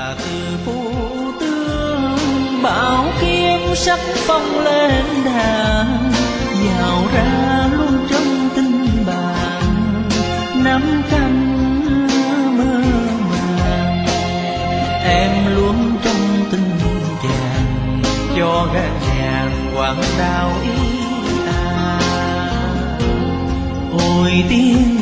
là từ phu tương, bảo kiếm sắc phong lên đàn, vào ra luôn trong tình bạn nắm canh mơ màng. Em luôn trong tình chàng, cho gan vàng quảng đào ý à. Ôi tiếng